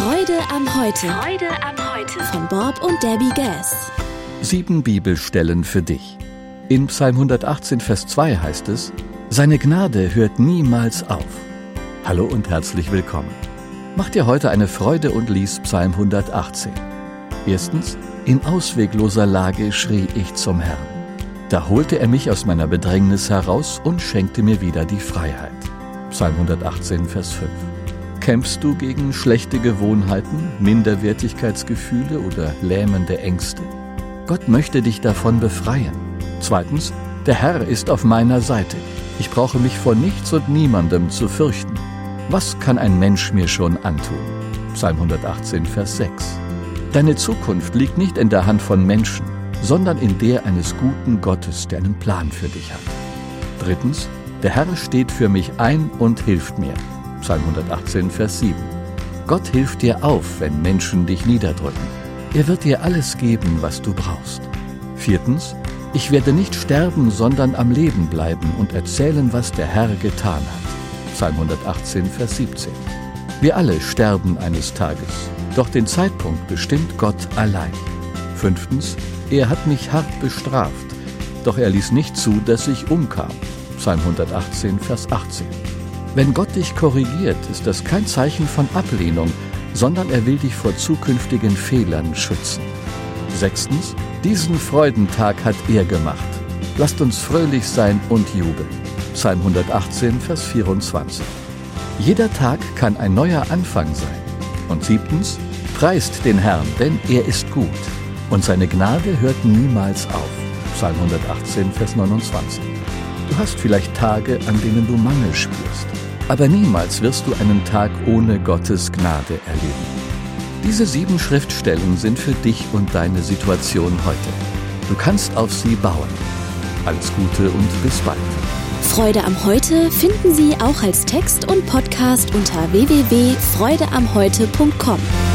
Freude am Heute. Freude am Heute. Von Bob und Debbie Gass. 7 Bibelstellen für dich. In Psalm 118, Vers 2 heißt es: Seine Gnade hört niemals auf. Hallo und herzlich willkommen. Mach dir heute eine Freude und lies Psalm 118. Erstens: In auswegloser Lage schrie ich zum Herrn. Da holte er mich aus meiner Bedrängnis heraus und schenkte mir wieder die Freiheit. Psalm 118, Vers 5. Kämpfst du gegen schlechte Gewohnheiten, Minderwertigkeitsgefühle oder lähmende Ängste? Gott möchte dich davon befreien. Zweitens: Der Herr ist auf meiner Seite. Ich brauche mich vor nichts und niemandem zu fürchten. Was kann ein Mensch mir schon antun? Psalm 118, Vers 6. Deine Zukunft liegt nicht in der Hand von Menschen, sondern in der eines guten Gottes, der einen Plan für dich hat. Drittens: Der Herr steht für mich ein und hilft mir. Psalm 118, Vers 7. Gott hilft dir auf, wenn Menschen dich niederdrücken. Er wird dir alles geben, was du brauchst. Viertens: Ich werde nicht sterben, sondern am Leben bleiben und erzählen, was der Herr getan hat. Psalm 118, Vers 17. Wir alle sterben eines Tages, doch den Zeitpunkt bestimmt Gott allein. Fünftens: Er hat mich hart bestraft, doch er ließ nicht zu, dass ich umkam. Psalm 118, Vers 18. Wenn Gott dich korrigiert, ist das kein Zeichen von Ablehnung, sondern er will dich vor zukünftigen Fehlern schützen. Sechstens: Diesen Freudentag hat er gemacht. Lasst uns fröhlich sein und jubeln. Psalm 118, Vers 24. Jeder Tag kann ein neuer Anfang sein. Und siebtens: Preist den Herrn, denn er ist gut und seine Gnade hört niemals auf. Psalm 118, Vers 29. Du hast vielleicht Tage, an denen du Mangel spürst, aber niemals wirst du einen Tag ohne Gottes Gnade erleben. Diese 7 Schriftstellen sind für dich und deine Situation heute. Du kannst auf sie bauen. Alles Gute und bis bald. Freude am Heute finden Sie auch als Text und Podcast unter www.freudeamheute.com.